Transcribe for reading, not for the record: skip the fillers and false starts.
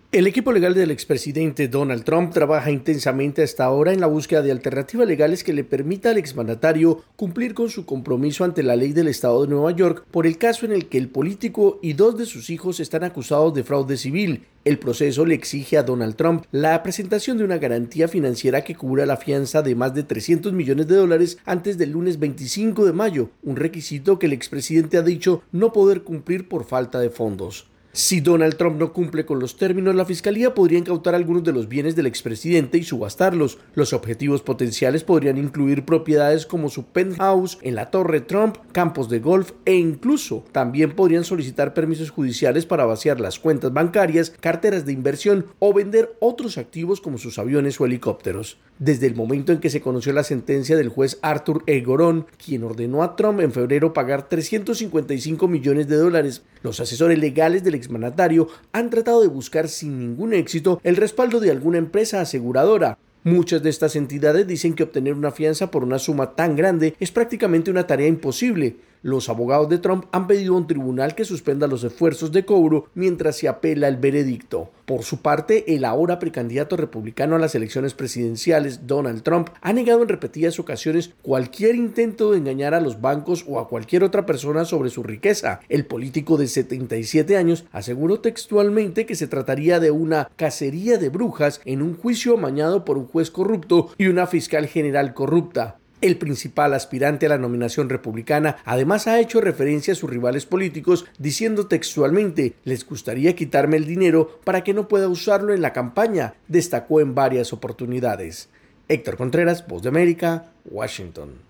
El equipo legal del expresidente Donald Trump trabaja intensamente hasta ahora en la búsqueda de alternativas legales que le permita al exmandatario cumplir con su compromiso ante la ley del estado de Nueva York por el caso en el que el político y dos de sus hijos están acusados de fraude civil. El proceso le exige a Donald Trump la presentación de una garantía financiera que cubra la fianza de más de $300 millones antes del lunes 25 de mayo, un requisito que el expresidente ha dicho no poder cumplir por falta de fondos. Si Donald Trump no cumple con los términos, la fiscalía podría incautar algunos de los bienes del expresidente y subastarlos. Los objetivos potenciales podrían incluir propiedades como su penthouse en la Torre Trump, campos de golf e incluso también podrían solicitar permisos judiciales para vaciar las cuentas bancarias, carteras de inversión o vender otros activos como sus aviones o helicópteros. Desde el momento en que se conoció la sentencia del juez Arthur Engoron, quien ordenó a Trump en febrero pagar $355 millones, los asesores legales del exmandatario han tratado de buscar sin ningún éxito el respaldo de alguna empresa aseguradora. Muchas de estas entidades dicen que obtener una fianza por una suma tan grande es prácticamente una tarea imposible. Los abogados de Trump han pedido a un tribunal que suspenda los esfuerzos de cobro mientras se apela el veredicto. Por su parte, el ahora precandidato republicano a las elecciones presidenciales, Donald Trump, ha negado en repetidas ocasiones cualquier intento de engañar a los bancos o a cualquier otra persona sobre su riqueza. El político de 77 años aseguró textualmente que se trataría de una cacería de brujas en un juicio amañado por un juez corrupto y una fiscal general corrupta. El principal aspirante a la nominación republicana además ha hecho referencia a sus rivales políticos diciendo textualmente: "Les gustaría quitarme el dinero para que no pueda usarlo en la campaña", destacó en varias oportunidades. Héctor Contreras, Voz de América, Washington.